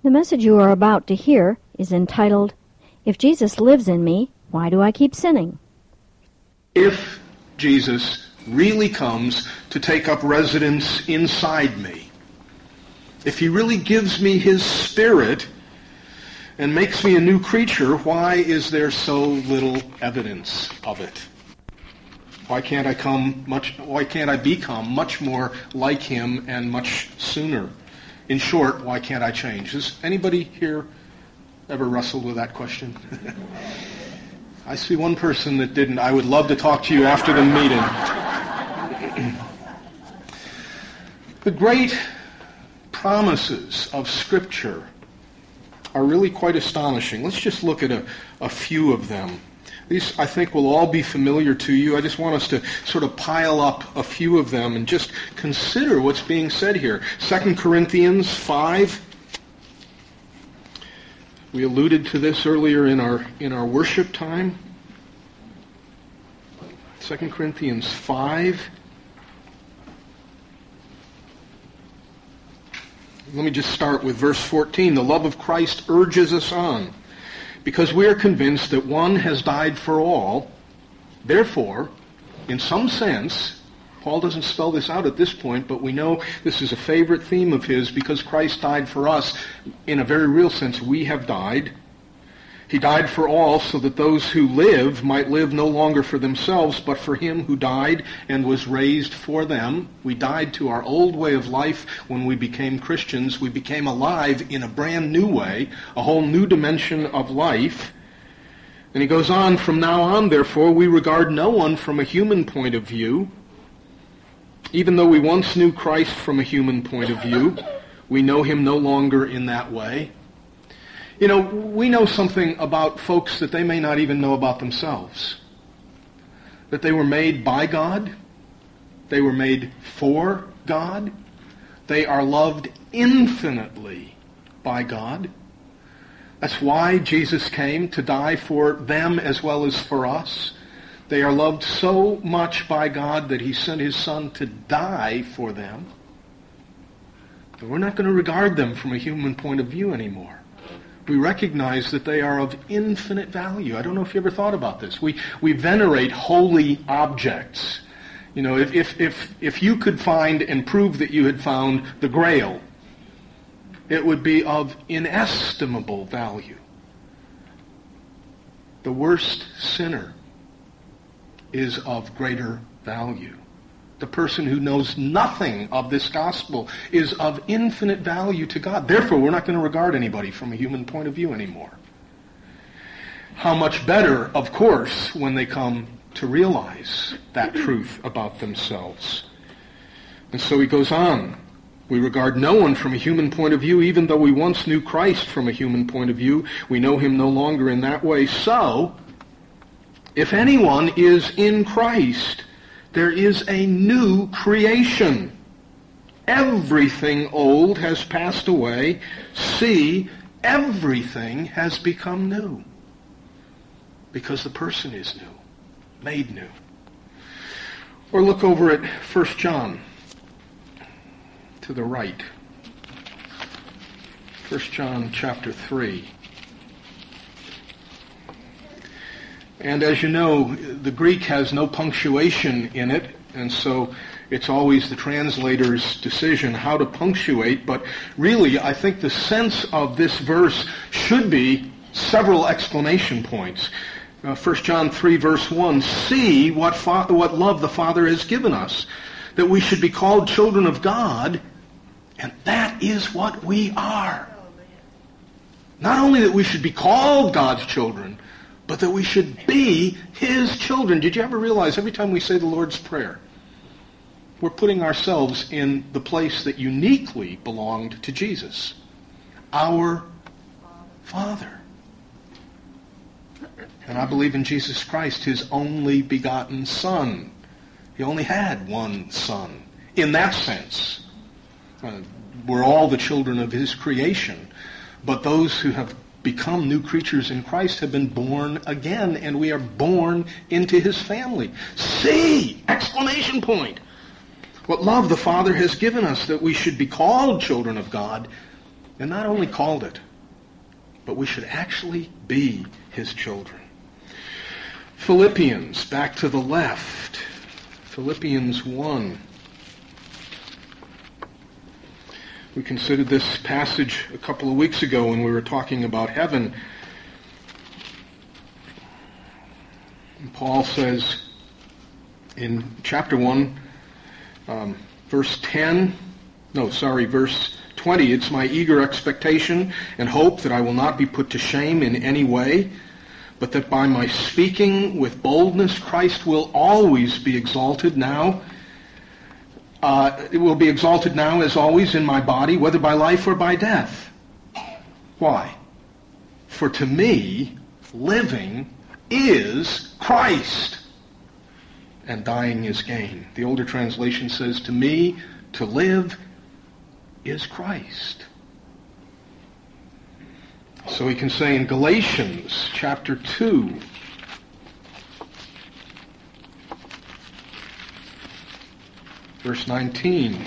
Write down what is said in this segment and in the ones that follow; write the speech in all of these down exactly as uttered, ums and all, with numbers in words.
The message you are about to hear is entitled, If Jesus Lives in Me, Why Do I Keep Sinning? If Jesus really comes to take up residence inside me, if he really gives me his Spirit and makes me a new creature, why is there so little evidence of it? Why can't I come much? Why can't I become much more like him and much sooner? In short, why can't I change? Has anybody here ever wrestled with that question? I see one person that didn't. I would love to talk to you after the meeting. The great promises of Scripture are really quite astonishing. Let's just look at a, a few of them. These, I think, will all be familiar to you. I just want us to sort of pile up a few of them and just consider what's being said here. Second Corinthians five. We alluded to this earlier in our in our worship time. Second Corinthians five. Let me just start with verse fourteen. The love of Christ urges us on, because we are convinced that one has died for all. Therefore, in some sense, Paul doesn't spell this out at this point, but we know this is a favorite theme of his, because Christ died for us. In a very real sense, we have died. He died for all so that those who live might live no longer for themselves, but for him who died and was raised for them. We died to our old way of life when we became Christians. We became alive in a brand new way, a whole new dimension of life. And he goes on, from now on, therefore, we regard no one from a human point of view. Even though we once knew Christ from a human point of view, we know him no longer in that way. You know, we know something about folks that they may not even know about themselves. That they were made by God. They were made for God. They are loved infinitely by God. That's why Jesus came, to die for them as well as for us. They are loved so much by God that he sent his Son to die for them. But we're not going to regard them from a human point of view anymore. We recognize that they are of infinite value. I don't know if you ever thought about this. We we venerate holy objects. You know, if if if, if you could find and prove that you had found the Grail, it would be of inestimable value. The worst sinner is of greater value. The person who knows nothing of this gospel is of infinite value to God. Therefore, we're not going to regard anybody from a human point of view anymore. How much better, of course, when they come to realize that truth about themselves. And so he goes on. We regard no one from a human point of view, even though we once knew Christ from a human point of view. We know him no longer in that way. So, if anyone is in Christ, there is a new creation. Everything old has passed away. See, everything has become new. Because the person is new, made new. Or look over at First John, to the right. First John chapter three. And as you know, the Greek has no punctuation in it, and so it's always the translator's decision how to punctuate. But really, I think the sense of this verse should be several exclamation points. Uh, First John three, verse one, see what, fa- what love the Father has given us, that we should be called children of God, and that is what we are. Not only that we should be called God's children, but that we should be his children. Did you ever realize every time we say the Lord's Prayer, we're putting ourselves in the place that uniquely belonged to Jesus? Our Father. And I believe in Jesus Christ, his only begotten Son. He only had one Son. In that sense, uh, we're all the children of his creation. But those who have become new creatures in Christ have been born again, and we are born into his family. See! Exclamation point! What love the Father has given us, that we should be called children of God, And not only called it, but we should actually be his children. Philippians, back to the left. Philippians one. We considered this passage a couple of weeks ago when we were talking about heaven. And Paul says in chapter one, um, verse ten, no, sorry, verse twenty, it's my eager expectation and hope that I will not be put to shame in any way, but that by my speaking with boldness Christ will always be exalted now. Uh, it will be exalted now as always in my body, whether by life or by death. Why? For to me, living is Christ, and dying is gain. The older translation says, to me, to live is Christ. So we can say in Galatians chapter two, verse nineteen,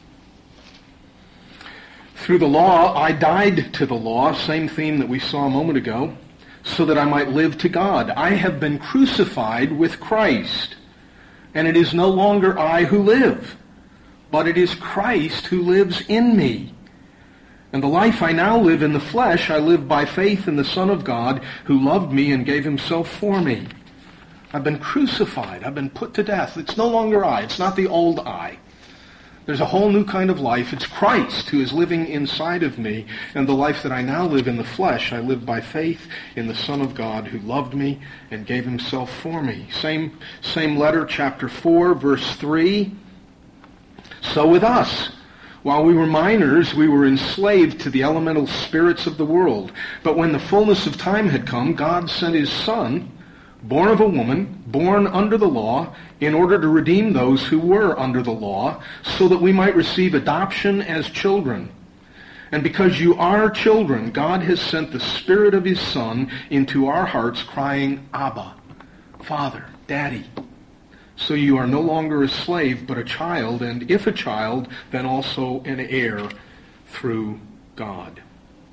through the law I died to the law, same theme that we saw a moment ago, so that I might live to God. I have been crucified with Christ, and it is no longer I who live, but it is Christ who lives in me. And the life I now live in the flesh, I live by faith in the Son of God, who loved me and gave himself for me. I've been crucified. I've been put to death. It's no longer I. It's not the old I. There's a whole new kind of life. It's Christ who is living inside of me. And the life that I now live in the flesh, I live by faith in the Son of God, who loved me and gave himself for me. Same, same letter, chapter four, verse three. So with us, while we were minors, we were enslaved to the elemental spirits of the world. But when the fullness of time had come, God sent his Son, born of a woman, born under the law, in order to redeem those who were under the law, so that we might receive adoption as children. And because you are children, God has sent the Spirit of his Son into our hearts, crying, Abba, Father, Daddy. So you are no longer a slave, but a child, and if a child, then also an heir through God.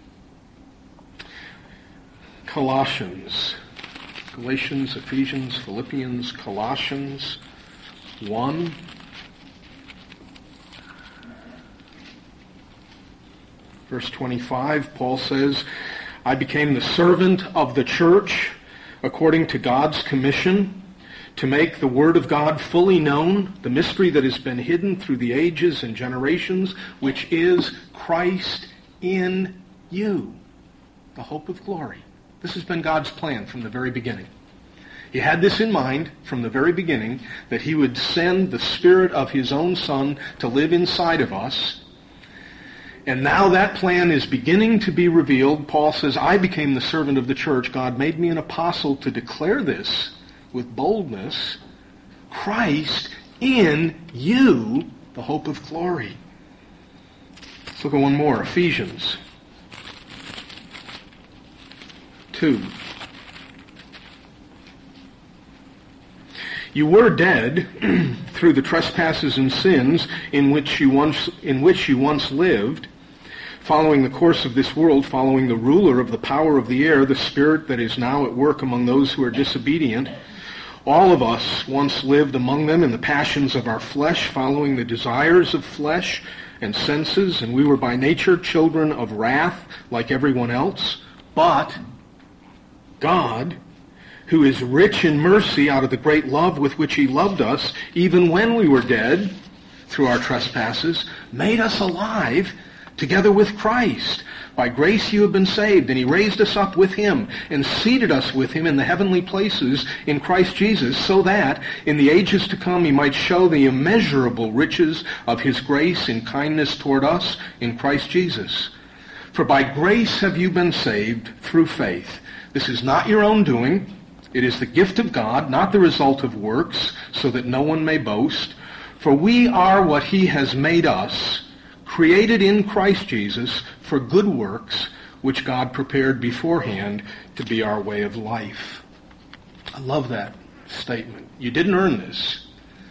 Colossians. Galatians, Ephesians, Philippians, Colossians one. Verse twenty-five, Paul says, I became the servant of the church according to God's commission, to make the word of God fully known, the mystery that has been hidden through the ages and generations, which is Christ in you, the hope of glory. This has been God's plan from the very beginning. He had this in mind from the very beginning, that he would send the Spirit of his own Son to live inside of us. And now that plan is beginning to be revealed. Paul says, I became the servant of the church. God made me an apostle to declare this with boldness. Christ in you, the hope of glory. Let's look at one more. Ephesians two. You were dead through the trespasses and sins in which you once in which you once lived, following the course of this world, following the ruler of the power of the air, the spirit that is now at work among those who are disobedient. All of us once lived among them in the passions of our flesh, following the desires of flesh and senses, and we were by nature children of wrath like everyone else. But God, who is rich in mercy out of the great love with which he loved us, even when we were dead through our trespasses, made us alive together with Christ. By grace you have been saved, and he raised us up with him and seated us with him in the heavenly places in Christ Jesus, so that in the ages to come he might show the immeasurable riches of his grace and kindness toward us in Christ Jesus. For by grace have you been saved through faith. This is not your own doing. It is the gift of God, not the result of works, so that no one may boast. For we are what he has made us, created in Christ Jesus for good works, which God prepared beforehand to be our way of life. I love that statement. You didn't earn this.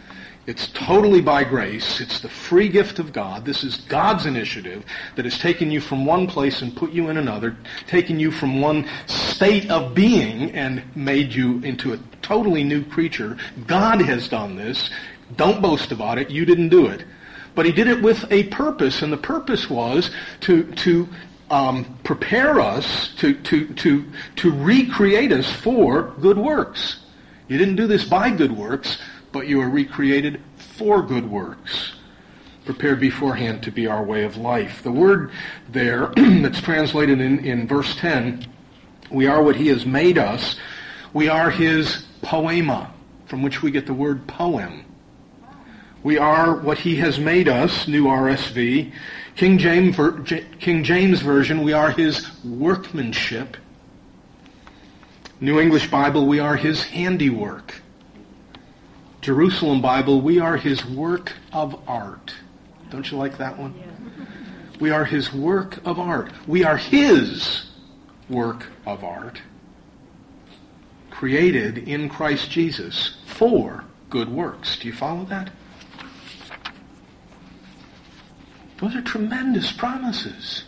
It's totally by grace. It's the free gift of God. This is God's initiative that has taken you from one place and put you in another, taken you from one state of being and made you into a totally new creature. God has done this. Don't boast about it. You didn't do it. But he did it with a purpose, and the purpose was to to um, prepare us, to, to, to, to recreate us for good works. You didn't do this by good works, but you are recreated for good works, prepared beforehand to be our way of life. The word there that's translated in, in verse ten, we are what he has made us. We are his poema, from which we get the word poem. We are what he has made us, New R S V. King James, King James Version, we are his workmanship. New English Bible, we are his handiwork. Jerusalem Bible, we are his work of art. Don't you like that one? We are his work of art. We are his work of art, created in Christ Jesus for good works. Do you follow that? Those are tremendous promises.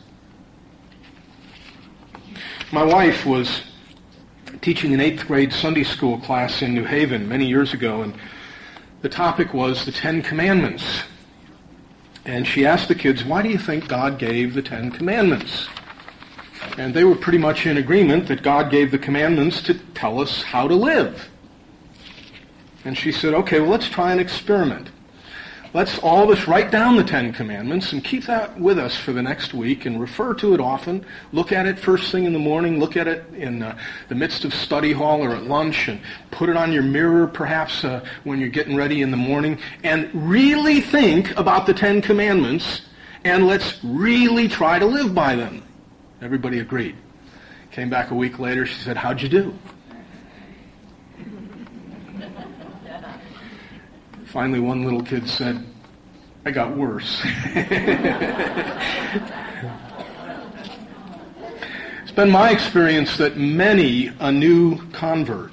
My wife was teaching an eighth grade Sunday school class in New Haven many years ago, and the topic was the Ten Commandments. And she asked the kids, why do you think God gave the Ten Commandments? And they were pretty much in agreement that God gave the commandments to tell us how to live. And she said, okay, well, let's try an experiment. Let's all of us write down the Ten Commandments and keep that with us for the next week and refer to it often. Look at it first thing in the morning. Look at it in uh, the midst of study hall or at lunch, and put it on your mirror perhaps uh, when you're getting ready in the morning. And really think about the Ten Commandments, and let's really try to live by them. Everybody agreed. Came back a week later. She said, how'd you do? Finally, one little kid said, I got worse. It's been my experience that many a new convert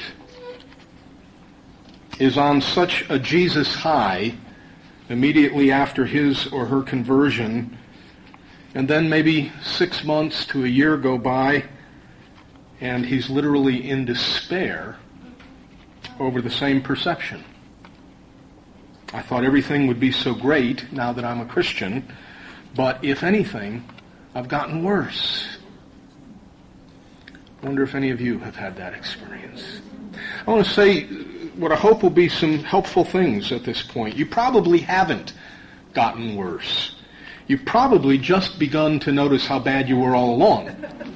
is on such a Jesus high immediately after his or her conversion, and then maybe six months to a year go by, and he's literally in despair over the same perception. I thought everything would be so great now that I'm a Christian, but if anything, I've gotten worse. I wonder if any of you have had that experience. I want to say what I hope will be some helpful things at this point. You probably haven't gotten worse. You've probably just begun to notice how bad you were all along.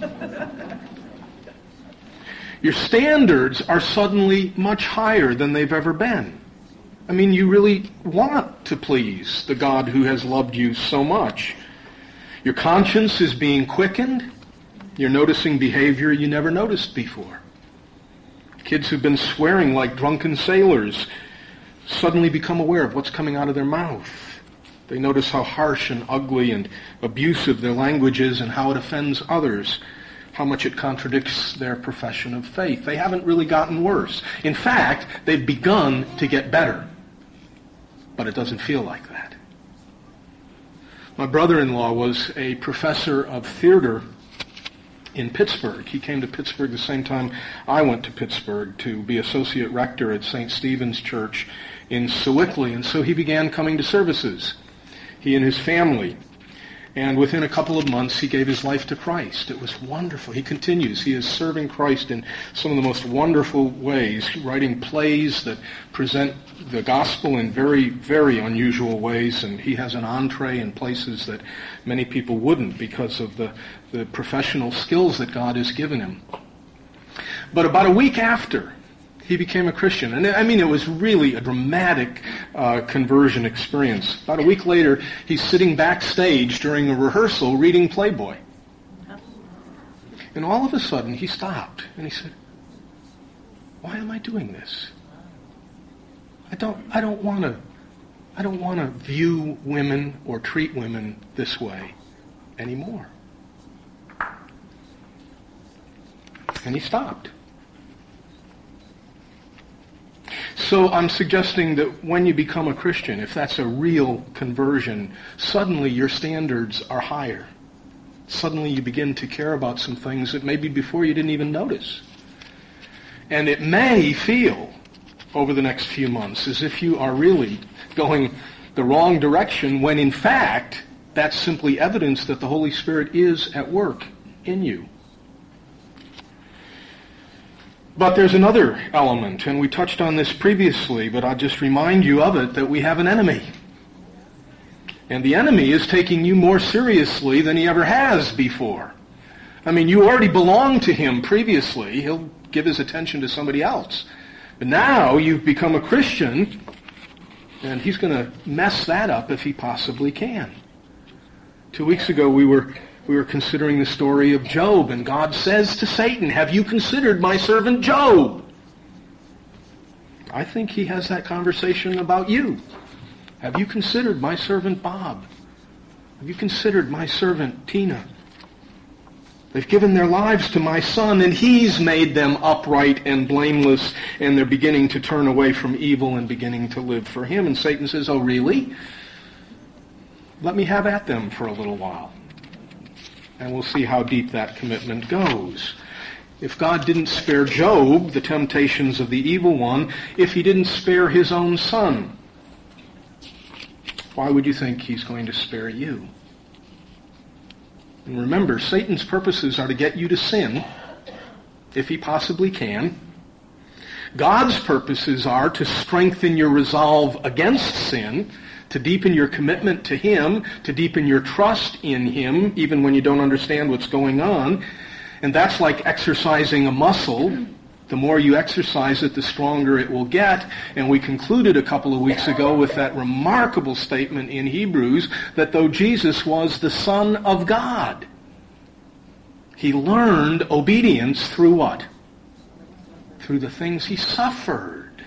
Your standards are suddenly much higher than they've ever been. I mean, you really want to please the God who has loved you so much. Your conscience is being quickened. You're noticing behavior you never noticed before. Kids who've been swearing like drunken sailors suddenly become aware of what's coming out of their mouth. They notice how harsh and ugly and abusive their language is and how it offends others, how much it contradicts their profession of faith. They haven't really gotten worse. In fact, they've begun to get better. But it doesn't feel like that. My brother-in-law was a professor of theater in Pittsburgh. He came to Pittsburgh the same time I went to Pittsburgh to be associate rector at Saint Stephen's Church in Sewickley, and so he began coming to services, he and his family. And within a couple of months, he gave his life to Christ. It was wonderful. He continues. He is serving Christ in some of the most wonderful ways, writing plays that present the gospel in very, very unusual ways, and he has an entree in places that many people wouldn't because of the, the professional skills that God has given him. But about a week after, he became a Christian. And I mean, it was really a dramatic uh, conversion experience. About a week later, he's sitting backstage during a rehearsal reading Playboy. And all of a sudden, he stopped and he said, why am I doing this? I don't, I don't want to, I don't want to view women or treat women this way anymore. And he stopped. So I'm suggesting that when you become a Christian, if that's a real conversion, suddenly your standards are higher. Suddenly you begin to care about some things that maybe before you didn't even notice. And it may feel over the next few months as if you are really going the wrong direction, when in fact that's simply evidence that the Holy Spirit is at work in you. But there's another element, and we touched on this previously, but I'll just remind you of it, that we have an enemy. And the enemy is taking you more seriously than he ever has before. I mean, you already belonged to him previously. He'll give his attention to somebody else. But now you've become a Christian, and he's going to mess that up if he possibly can. Two weeks ago we were we were considering the story of Job, and God says to Satan, "Have you considered my servant Job?" I think he has that conversation about you. Have you considered my servant Bob? Have you considered my servant Tina? They've given their lives to my son, and he's made them upright and blameless, and they're beginning to turn away from evil and beginning to live for him. And Satan says, "Oh, really? Let me have at them for a little while." And we'll see how deep that commitment goes. If God didn't spare Job the temptations of the evil one, if he didn't spare his own son, why would you think he's going to spare you? And remember, Satan's purposes are to get you to sin, if he possibly can. God's purposes are to strengthen your resolve against sin, to deepen your commitment to him, to deepen your trust in him, even when you don't understand what's going on. And that's like exercising a muscle. The more you exercise it, the stronger it will get. And we concluded a couple of weeks ago with that remarkable statement in Hebrews that though Jesus was the Son of God, he learned obedience through what? Through the things he suffered,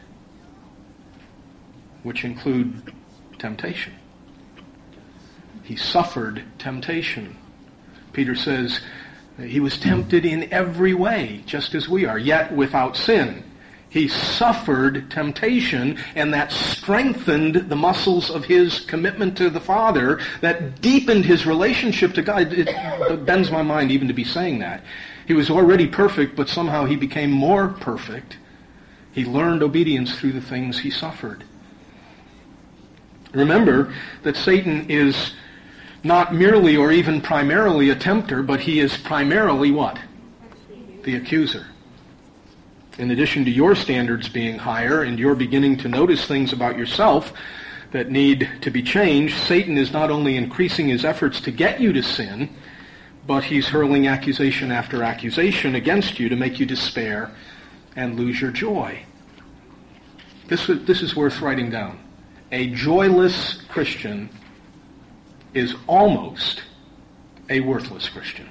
which include temptation. He suffered temptation. Peter says, he was tempted in every way, just as we are, yet without sin. He suffered temptation, and that strengthened the muscles of his commitment to the Father, that deepened his relationship to God. It, it bends my mind even to be saying that. He was already perfect, but somehow he became more perfect. He learned obedience through the things he suffered. Remember that Satan is not merely or even primarily a tempter, but he is primarily what? The accuser. In addition to your standards being higher and you're beginning to notice things about yourself that need to be changed, Satan is not only increasing his efforts to get you to sin, but he's hurling accusation after accusation against you to make you despair and lose your joy. This, this is worth writing down. A joyless Christian is almost a worthless Christian.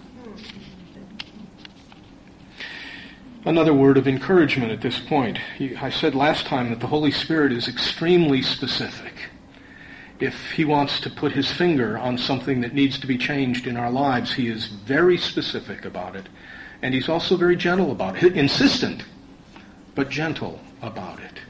Another word of encouragement at this point. I said last time that the Holy Spirit is extremely specific. If he wants to put his finger on something that needs to be changed in our lives, he is very specific about it. And he's also very gentle about it. Insistent, but gentle about it.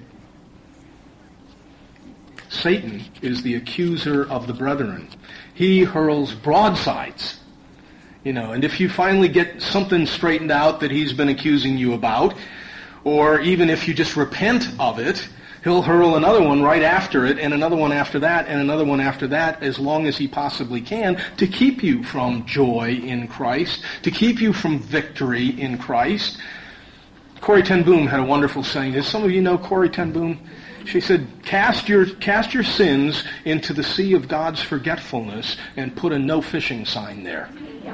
Satan is the accuser of the brethren. He hurls broadsides. You know, and if you finally get something straightened out that he's been accusing you about, or even if you just repent of it, he'll hurl another one right after it, and another one after that, and another one after that, as long as he possibly can, to keep you from joy in Christ, to keep you from victory in Christ. Corrie ten Boom had a wonderful saying. Does some of you know Corrie ten Boom? She said, cast your, cast your sins into the sea of God's forgetfulness and put a no fishing sign there.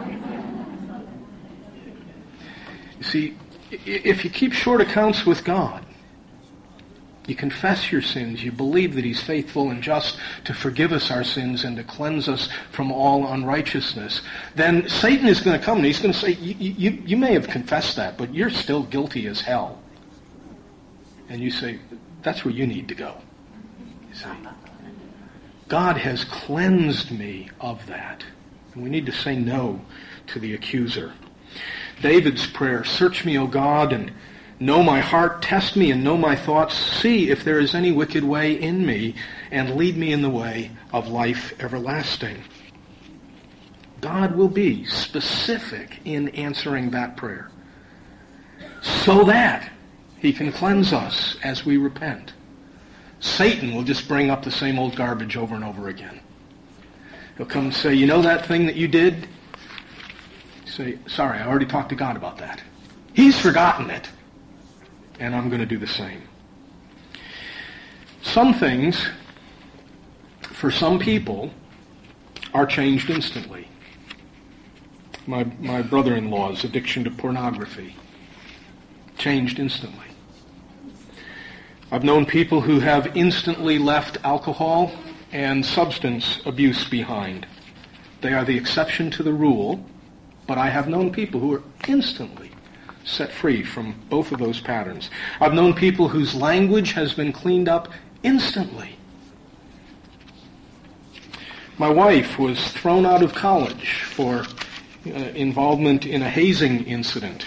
You see, if you keep short accounts with God, you confess your sins, you believe that he's faithful and just to forgive us our sins and to cleanse us from all unrighteousness, then Satan is going to come and he's going to say, you, you, you may have confessed that, but you're still guilty as hell. And you say, that's where you need to go. You see, God has cleansed me of that. And we need to say no to the accuser. David's prayer, search me, O God, and Know my heart, test me, and know my thoughts. See if there is any wicked way in me, and lead me in the way of life everlasting. God will be specific in answering that prayer, so that he can cleanse us as we repent. Satan will just bring up the same old garbage over and over again. He'll come and say, you know that thing that you did? You say, sorry, I already talked to God about that. He's forgotten it. And I'm going to do the same. Some things, for some people, are changed instantly. My, my brother-in-law's addiction to pornography changed instantly. I've known people who have instantly left alcohol and substance abuse behind. They are the exception to the rule, but I have known people who are instantly set free from both of those patterns. I've known people whose language has been cleaned up instantly. My wife was thrown out of college for uh, involvement in a hazing incident.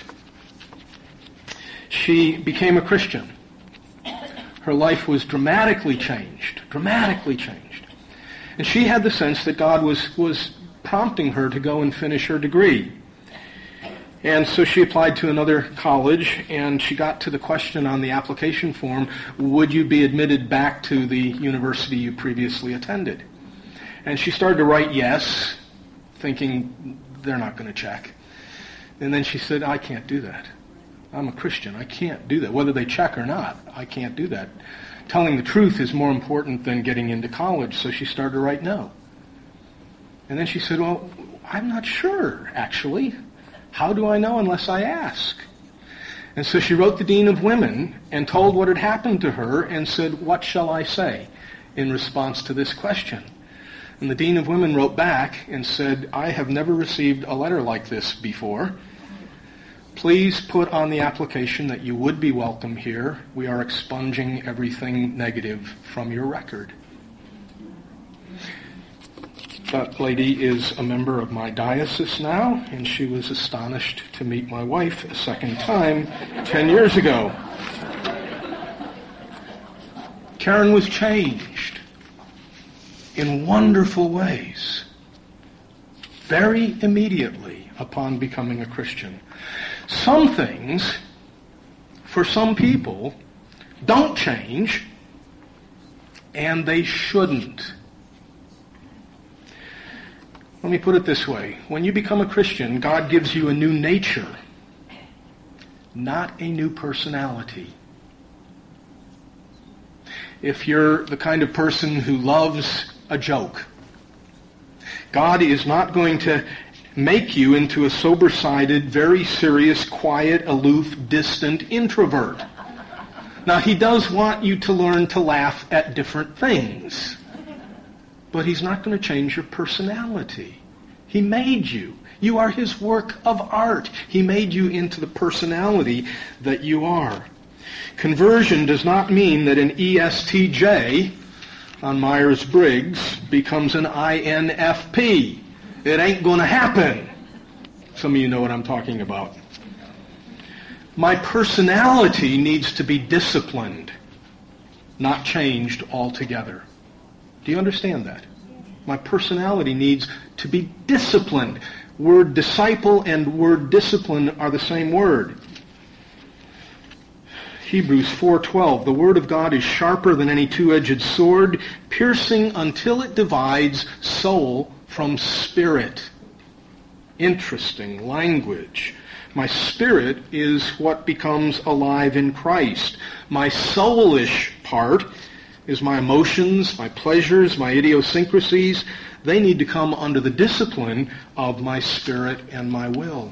She became a Christian. Her life was dramatically changed, dramatically changed. And she had the sense that God was, was prompting her to go and finish her degree. And so she applied to another college, and she got to the question on the application form, would you be admitted back to the university you previously attended? And she started to write yes, thinking they're not going to check. And then she said, I can't do that. I'm a Christian. I can't do that. Whether they check or not, I can't do that. Telling the truth is more important than getting into college, so she started to write no. And then she said, well, I'm not sure, actually. How do I know unless I ask? And so she wrote the Dean of Women and told what had happened to her and said, what shall I say in response to this question? And the Dean of Women wrote back and said, I have never received a letter like this before. Please put on the application that you would be welcome here. We are expunging everything negative from your record. That lady is a member of my diocese now, and she was astonished to meet my wife a second time ten years ago. Karen was changed in wonderful ways, very immediately upon becoming a Christian. Some things, for some people, don't change, and they shouldn't. Let me put it this way. When you become a Christian, God gives you a new nature, not a new personality. If you're the kind of person who loves a joke, God is not going to make you into a sober-sided, very serious, quiet, aloof, distant introvert. Now, he does want you to learn to laugh at different things. But he's not going to change your personality. He made you. You are his work of art. He made you into the personality that you are. Conversion does not mean that an E S T J on Myers-Briggs becomes an I N F P. It ain't going to happen. Some of you know what I'm talking about. My personality needs to be disciplined, not changed altogether. Do you understand that? My personality needs to be disciplined. Word disciple and word discipline are the same word. Hebrews four twelve, the word of God is sharper than any two-edged sword, piercing until it divides soul from spirit. Interesting language. My spirit is what becomes alive in Christ. My soulish part is my emotions, my pleasures, my idiosyncrasies. They need to come under the discipline of my spirit and my will.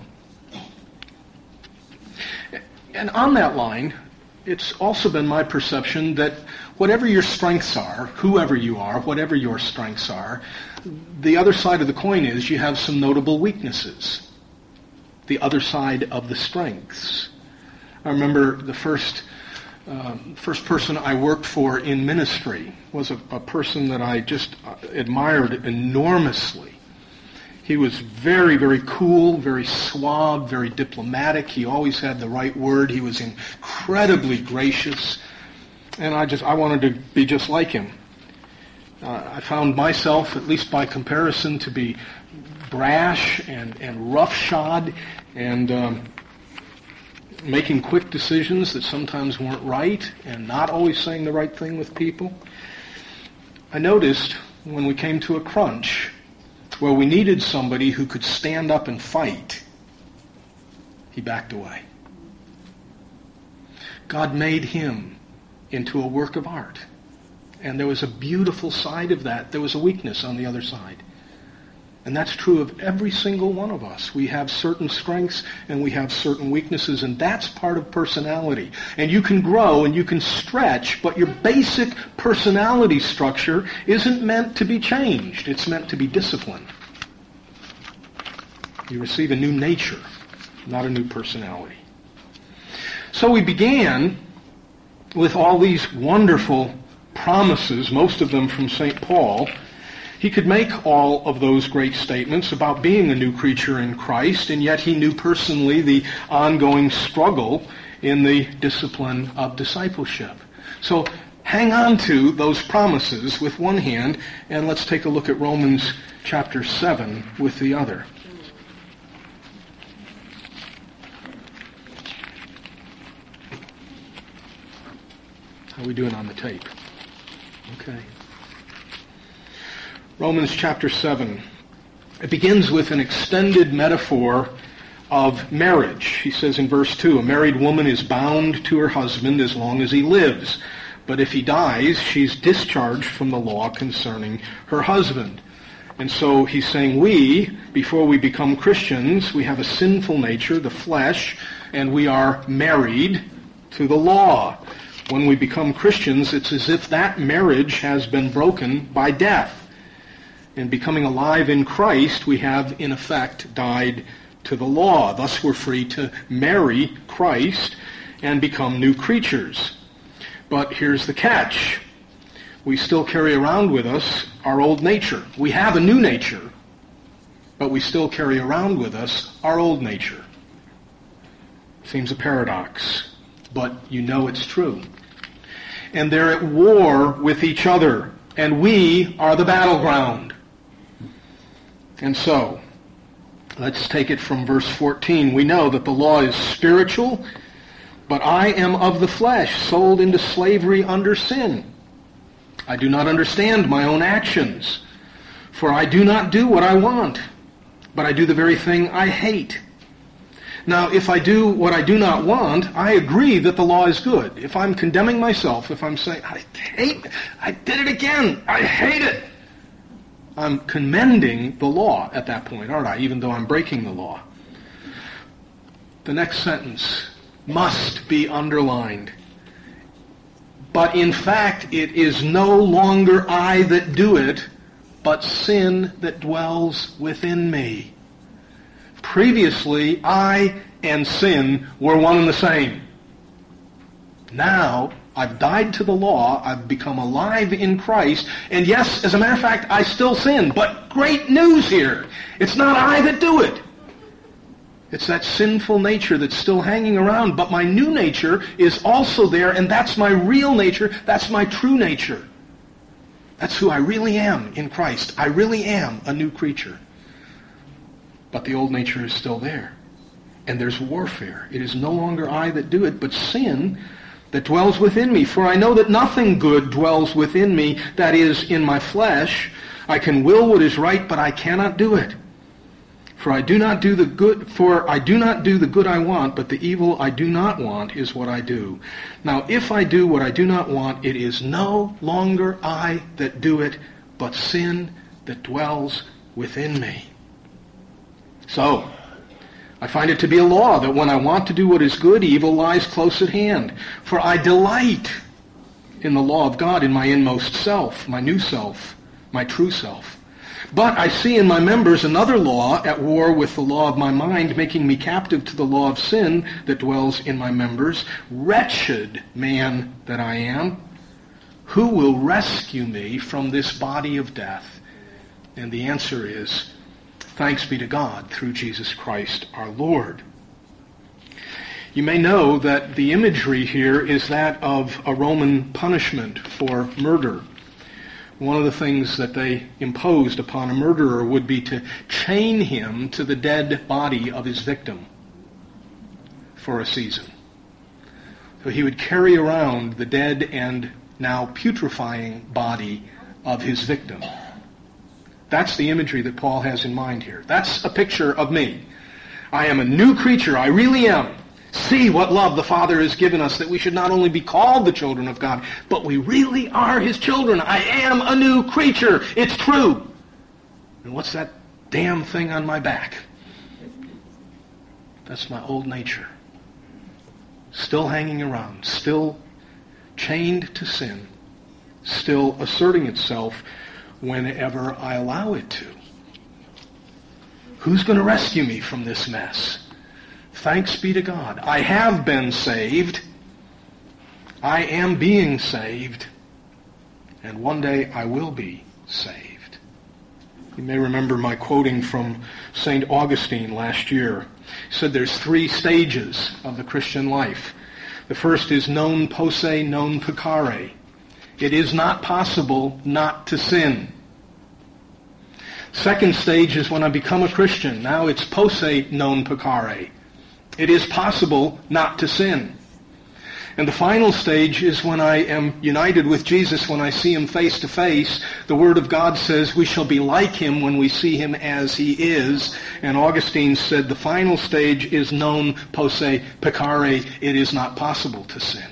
And on that line, it's also been my perception that whatever your strengths are, whoever you are, whatever your strengths are, the other side of the coin is you have some notable weaknesses. The other side of the strengths. I remember the first um, first person I worked for in ministry was a, a person that I just admired enormously. He was very, very cool, very suave, very diplomatic. He always had the right word. He was incredibly gracious. And I just, I wanted to be just like him. Uh, I found myself, at least by comparison, to be brash and, and roughshod and um, making quick decisions that sometimes weren't right and not always saying the right thing with people. I noticed when we came to a crunch where we needed somebody who could stand up and fight, he backed away. God made him into a work of art. And there was a beautiful side of that. There was a weakness on the other side. And that's true of every single one of us. We have certain strengths and we have certain weaknesses, and that's part of personality. And you can grow and you can stretch, but your basic personality structure isn't meant to be changed. It's meant to be disciplined. You receive a new nature, not a new personality. So we began with all these wonderful promises, most of them from Saint Paul. He could make all of those great statements about being a new creature in Christ, and yet he knew personally the ongoing struggle in the discipline of discipleship. So hang on to those promises with one hand, and let's take a look at Romans chapter seven with the other. How are we doing on the tape? Okay. Romans chapter seven. It begins with an extended metaphor of marriage. He says in verse two, a married woman is bound to her husband as long as he lives. But if he dies, she's discharged from the law concerning her husband. And so he's saying we, before we become Christians, we have a sinful nature, the flesh, and we are married to the law. When we become Christians, it's as if that marriage has been broken by death. In becoming alive in Christ, we have, in effect, died to the law. Thus, we're free to marry Christ and become new creatures. But here's the catch. We still carry around with us our old nature. We have a new nature, but we still carry around with us our old nature. Seems a paradox, but you know it's true. And they're at war with each other, and we are the battleground. And so, let's take it from verse fourteen. We know that the law is spiritual, but I am of the flesh, sold into slavery under sin. I do not understand my own actions, for I do not do what I want, but I do the very thing I hate. Now, if I do what I do not want, I agree that the law is good. If I'm condemning myself, if I'm saying, I hate, I did it again, I hate it, I'm commending the law at that point, aren't I? Even though I'm breaking the law. The next sentence must be underlined. But in fact, it is no longer I that do it, but sin that dwells within me. Previously, I and sin were one and the same. Now, I've died to the law, I've become alive in Christ, and yes, as a matter of fact, I still sin. But great news here. It's not I that do it. It's that sinful nature that's still hanging around, but my new nature is also there, and that's my real nature, that's my true nature. That's who I really am in Christ. I really am a new creature. But the old nature is still there. And there's warfare. It is no longer I that do it, but sin that dwells within me. For I know that nothing good dwells within me, that is, in my flesh. I can will what is right, but I cannot do it. For I do not do the good, for I do not do the good I want, but the evil I do not want is what I do. Now, if I do what I do not want, it is no longer I that do it, but sin that dwells within me. So, I find it to be a law that when I want to do what is good, evil lies close at hand. For I delight in the law of God in my inmost self, my new self, my true self. But I see in my members another law at war with the law of my mind, making me captive to the law of sin that dwells in my members. Wretched man that I am, who will rescue me from this body of death? And the answer is, Thanks be to God through Jesus Christ our Lord. You may know that the imagery here is that of a Roman punishment for murder. One of the things that they imposed upon a murderer would be to chain him to the dead body of his victim for a season. So he would carry around the dead and now putrefying body of his victim. That's the imagery that Paul has in mind here. That's a picture of me. I am a new creature. I really am. See what love the Father has given us, that we should not only be called the children of God, but we really are His children. I am a new creature. It's true. And what's that damn thing on my back? That's my old nature. Still hanging around, still chained to sin, still asserting itself whenever I allow it to. Who's going to rescue me from this mess? Thanks be to God. I have been saved. I am being saved. And one day I will be saved. You may remember my quoting from Saint Augustine last year. He said there's three stages of the Christian life. The first is non posse, non peccare. It is not possible not to sin. Second stage is when I become a Christian. Now it's posse, non peccare. It is possible not to sin. And the final stage is when I am united with Jesus, when I see Him face to face. The Word of God says we shall be like Him when we see Him as He is. And Augustine said the final stage is non posse peccare. It is not possible to sin.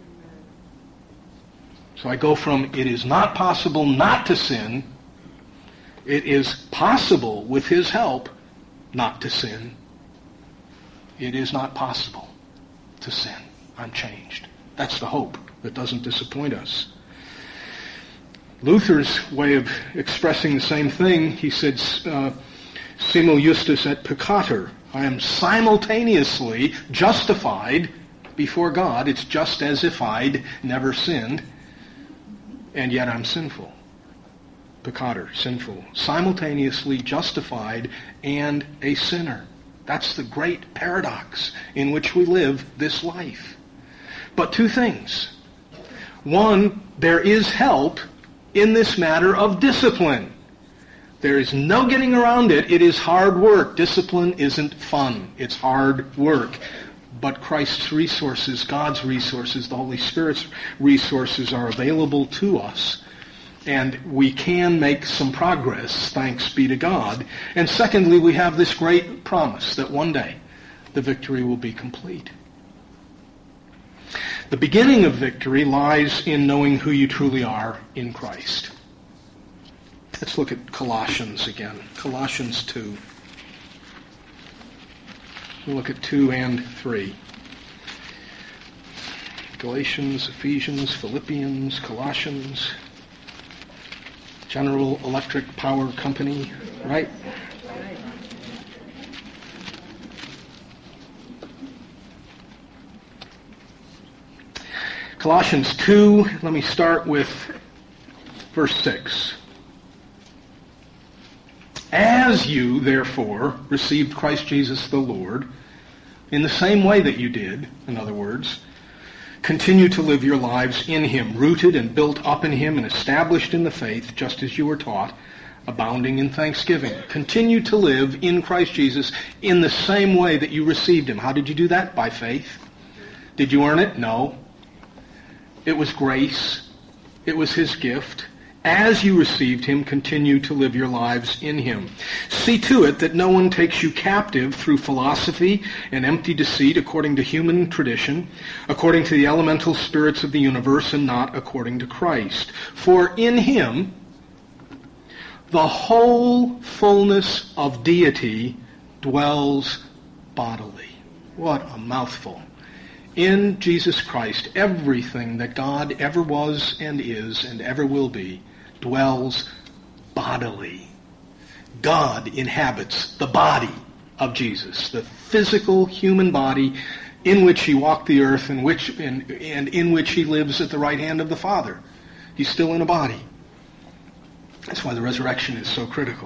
So I go from it is not possible not to sin. It is possible with His help not to sin. It is not possible to sin. I'm changed. That's the hope that doesn't disappoint us. Luther's way of expressing the same thing, he said, uh, simul justus et peccator. I am simultaneously justified before God. It's just as if I'd never sinned, and yet I'm sinful. Peccator, sinful. Simultaneously justified and a sinner. That's the great paradox in which we live this life. But two things. One, there is help in this matter of discipline. There is no getting around it. It is hard work. Discipline isn't fun. It's hard work. But Christ's resources, God's resources, the Holy Spirit's resources are available to us. And we can make some progress, thanks be to God. And secondly, we have this great promise that one day the victory will be complete. The beginning of victory lies in knowing who you truly are in Christ. Let's look at Colossians again. Colossians two. We'll look at two and three. Galatians, Ephesians, Philippians, Colossians. General Electric Power Company, right? Colossians two, let me start with verse six. As you, therefore, received Christ Jesus the Lord, in the same way that you did, in other words, continue to live your lives in Him, rooted and built up in Him and established in the faith, just as you were taught, abounding in thanksgiving. Continue to live in Christ Jesus in the same way that you received Him. How did you do that? By faith. Did you earn it? No. It was grace. It was His gift. As you received Him, continue to live your lives in Him. See to it that no one takes you captive through philosophy and empty deceit according to human tradition, according to the elemental spirits of the universe, and not according to Christ. For in Him the whole fullness of deity dwells bodily. What a mouthful. In Jesus Christ, everything that God ever was and is and ever will be dwells bodily. God inhabits the body of Jesus, the physical human body in which He walked the earth and which and, and in which He lives at the right hand of the Father. He's still in a body. That's why the resurrection is so critical.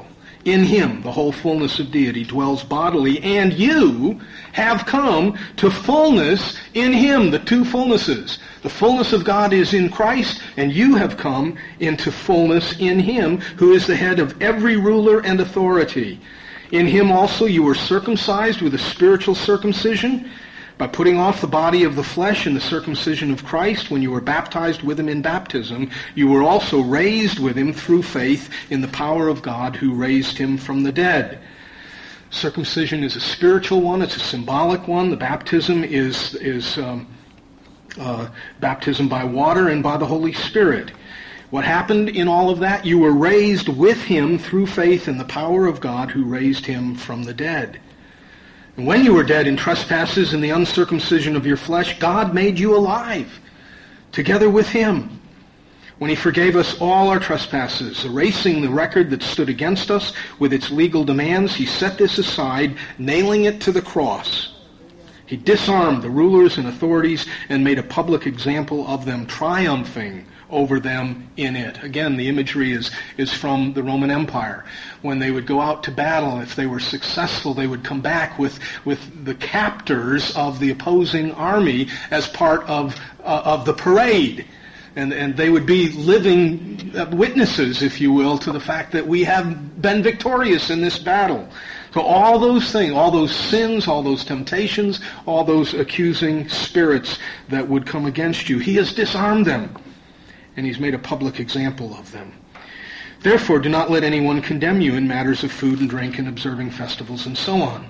In him, the whole fullness of deity dwells bodily, and you have come to fullness in him, the two fullnesses. The fullness of God is in Christ, and you have come into fullness in him, who is the head of every ruler and authority. In him also you were circumcised with a spiritual circumcision, by putting off the body of the flesh in the circumcision of Christ. When you were baptized with him in baptism, you were also raised with him through faith in the power of God who raised him from the dead. Circumcision is a spiritual one. It's a symbolic one. The baptism is, is um, uh, baptism by water and by the Holy Spirit. What happened in all of that? You were raised with him through faith in the power of God who raised him from the dead. And when you were dead in trespasses and the uncircumcision of your flesh, God made you alive together with him, when he forgave us all our trespasses, erasing the record that stood against us with its legal demands. He set this aside, nailing it to the cross. He disarmed the rulers and authorities and made a public example of them, triumphing over them in it. Again, the imagery is, is from the Roman Empire. When they would go out to battle, if they were successful, they would come back with, with the captors of the opposing army as part of, uh, of the parade. And, and they would be living witnesses, if you will, to the fact that we have been victorious in this battle. So all those things, all those sins, all those temptations, all those accusing spirits that would come against you, he has disarmed them. And he's made a public example of them. Therefore, do not let anyone condemn you in matters of food and drink and observing festivals and so on.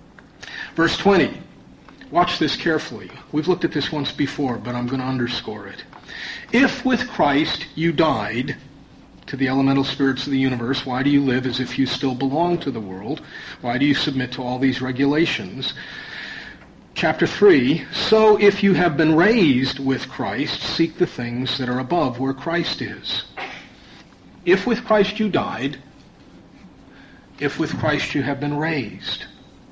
Verse twenty. Watch this carefully. We've looked at this once before, but I'm going to underscore it. If with Christ you died to the elemental spirits of the universe, why do you live as if you still belong to the world? Why do you submit to all these regulations? Chapter three, so if you have been raised with Christ, seek the things that are above where Christ is. If with Christ you died, if with Christ you have been raised.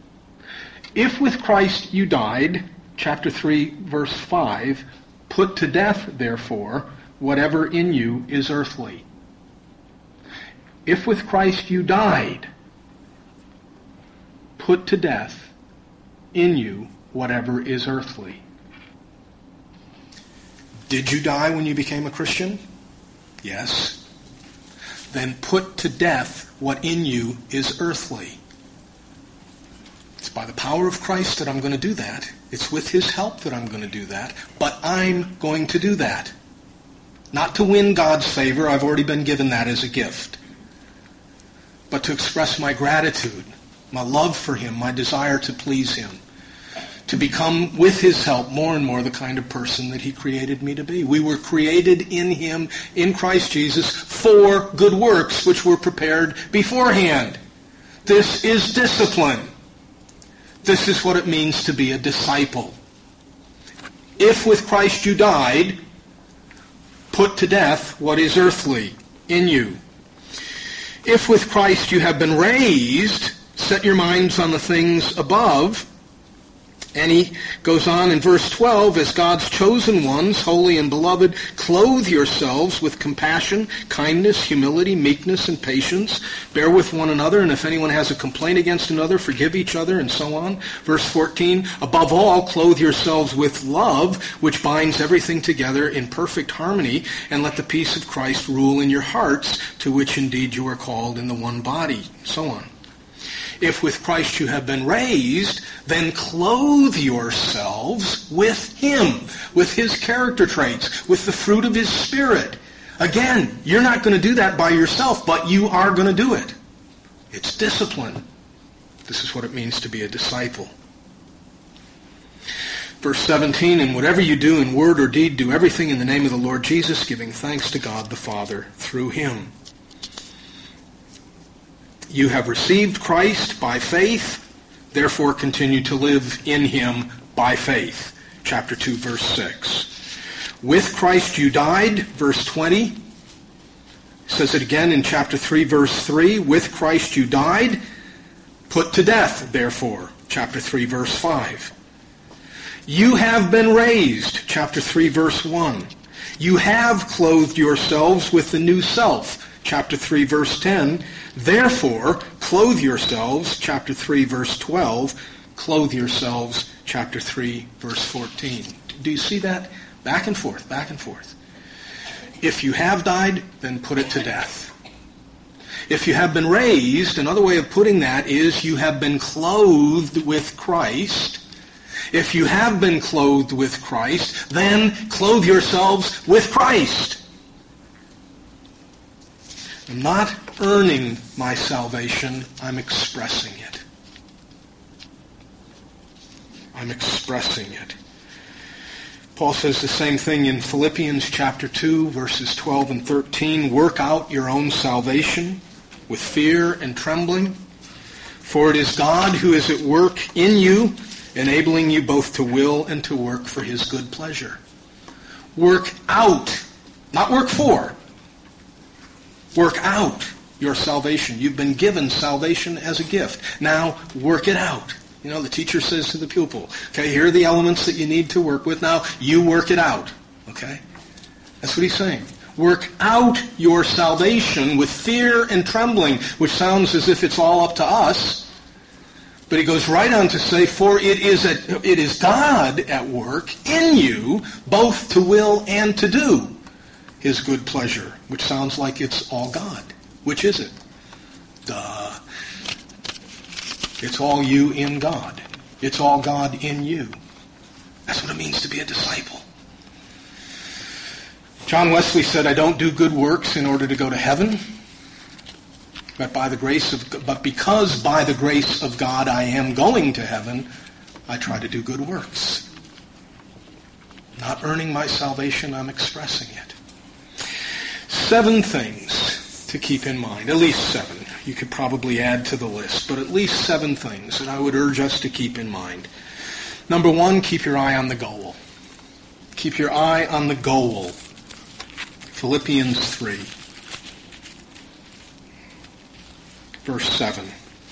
If with Christ you died, chapter three, verse five, put to death, therefore, whatever in you is earthly. If with Christ you died, put to death in you whatever is earthly. Did you die when you became a Christian? Yes. Then put to death what in you is earthly. It's by the power of Christ that I'm going to do that. It's with his help that I'm going to do that. But I'm going to do that. Not to win God's favor. I've already been given that as a gift. But to express my gratitude, my love for him, my desire to please him. To become, with his help, more and more the kind of person that he created me to be. We were created in him, in Christ Jesus, for good works, which were prepared beforehand. This is discipline. This is what it means to be a disciple. If with Christ you died, put to death what is earthly in you. If with Christ you have been raised, set your minds on the things above. And he goes on in verse twelve, as God's chosen ones, holy and beloved, clothe yourselves with compassion, kindness, humility, meekness, and patience. Bear with one another, and if anyone has a complaint against another, forgive each other, and so on. Verse fourteen, above all, clothe yourselves with love, which binds everything together in perfect harmony, and let the peace of Christ rule in your hearts, to which indeed you are called in the one body, so on. If with Christ you have been raised, then clothe yourselves with him, with his character traits, with the fruit of his Spirit. Again, you're not going to do that by yourself, but you are going to do it. It's discipline. This is what it means to be a disciple. Verse seventeen, and whatever you do in word or deed, do everything in the name of the Lord Jesus, giving thanks to God the Father through him. You have received Christ by faith, therefore continue to live in him by faith. Chapter two, verse six. With Christ you died, verse twenty. Says it again in chapter three, verse three. With Christ you died, put to death, therefore. Chapter three, verse five. You have been raised, chapter three, verse one. You have clothed yourselves with the new self, chapter three, verse ten. Therefore, clothe yourselves, chapter three, verse twelve. Clothe yourselves, chapter three, verse fourteen. Do you see that? Back and forth, back and forth. If you have died, then put it to death. If you have been raised, another way of putting that is you have been clothed with Christ. If you have been clothed with Christ, then clothe yourselves with Christ. I'm not earning my salvation, I'm expressing it. I'm expressing it. Paul says the same thing in Philippians chapter two, verses twelve and thirteen. Work out your own salvation with fear and trembling, for it is God who is at work in you, enabling you both to will and to work for his good pleasure. Work out, not work for. Work out your salvation. You've been given salvation as a gift. Now work it out. You know, the teacher says to the pupil, okay, here are the elements that you need to work with. Now you work it out. Okay? That's what he's saying. Work out your salvation with fear and trembling, which sounds as if it's all up to us. But he goes right on to say, for it is a, it is God at work in you, both to will and to do his good pleasure, which sounds like it's all God. Which is it? Duh. It's all you in God. It's all God in you. That's what it means to be a disciple. John Wesley said, I don't do good works in order to go to heaven, but by the grace of, but because by the grace of God I am going to heaven, I try to do good works. Not earning my salvation, I'm expressing it. Seven things to keep in mind, at least seven. You could probably add to the list, but at least seven things that I would urge us to keep in mind. Number one, keep your eye on the goal. Keep your eye on the goal. Philippians three, verse seven.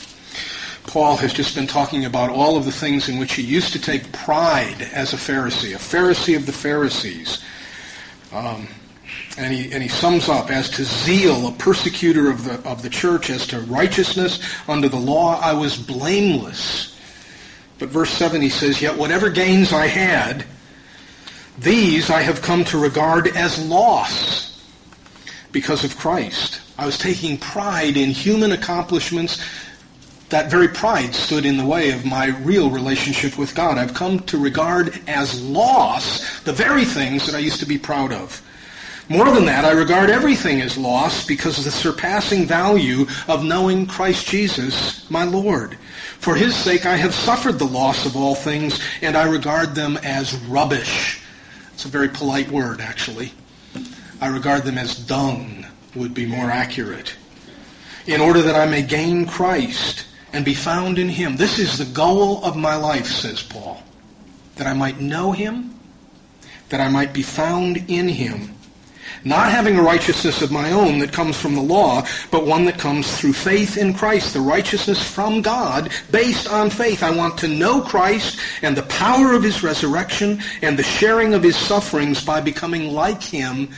Paul has just been talking about all of the things in which he used to take pride as a Pharisee, a Pharisee of the Pharisees. Um, and he and he sums up, as to zeal, a persecutor of the of the church, as to righteousness under the law, I was blameless. But verse seven, he says, yet whatever gains I had, these I have come to regard as loss because of Christ. I was taking pride in human accomplishments. That very pride stood in the way of my real relationship with God. I've come to regard as loss the very things that I used to be proud of. More than that, I regard everything as loss because of the surpassing value of knowing Christ Jesus, my Lord. For his sake I have suffered the loss of all things, and I regard them as rubbish. It's a very polite word, actually. I regard them as dung, would be more accurate. In order that I may gain Christ and be found in him. This is the goal of my life, says Paul. That I might know him, that I might be found in him. Not having a righteousness of my own that comes from the law, but one that comes through faith in Christ, the righteousness from God based on faith. I want to know Christ and the power of his resurrection and the sharing of his sufferings by becoming like him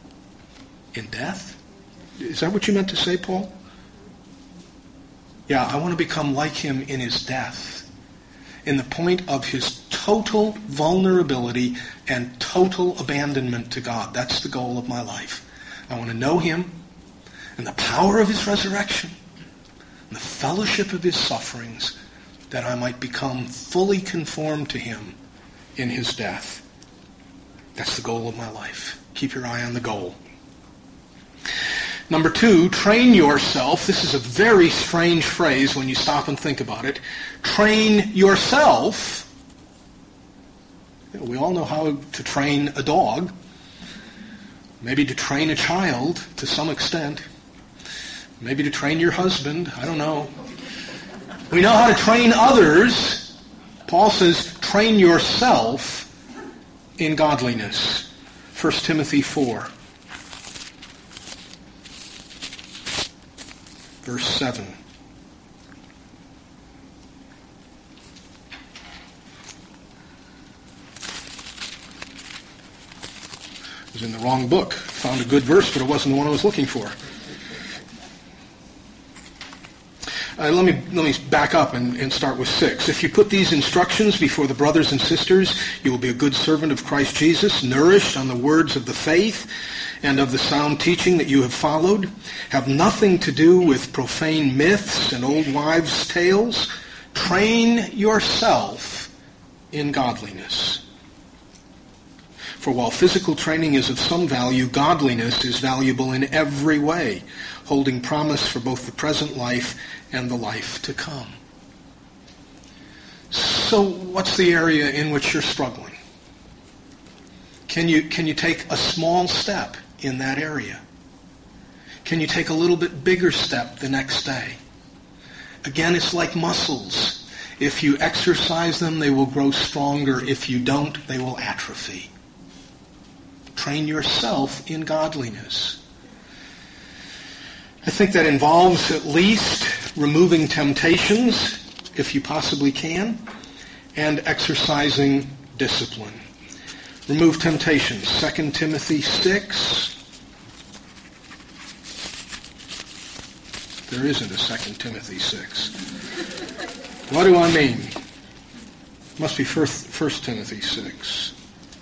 in death. Is that what you meant to say, Paul? Yeah, I want to become like him in his death, in the point of his total vulnerability and total abandonment to God. That's the goal of my life. I want to know him and the power of his resurrection and the fellowship of his sufferings, that I might become fully conformed to him in his death. That's the goal of my life. Keep your eye on the goal. Number two, train yourself. This is a very strange phrase when you stop and think about it. Train yourself. We all know how to train a dog. Maybe to train a child to some extent. Maybe to train your husband. I don't know. We know how to train others. Paul says, train yourself in godliness. First Timothy four. Verse seven. I was in the wrong book. Found a good verse, but it wasn't the one I was looking for. Uh, let me let me back up and, and start with six. If you put these instructions before the brothers and sisters, you will be a good servant of Christ Jesus, nourished on the words of the faith and of the sound teaching that you have followed. Have nothing to do with profane myths and old wives' tales. Train yourself in godliness. For while physical training is of some value, godliness is valuable in every way, holding promise for both the present life and the life to come. So what's the area in which you're struggling? Can you, can you take a small step in that area? Can you take a little bit bigger step the next day? Again, it's like muscles. If you exercise them, they will grow stronger. If you don't, they will atrophy. Train yourself in godliness. I think that involves at least removing temptations, if you possibly can, and exercising discipline. Remove temptations. Second Timothy six. There isn't a Second Timothy six. What do I mean? Must be First, First Timothy six.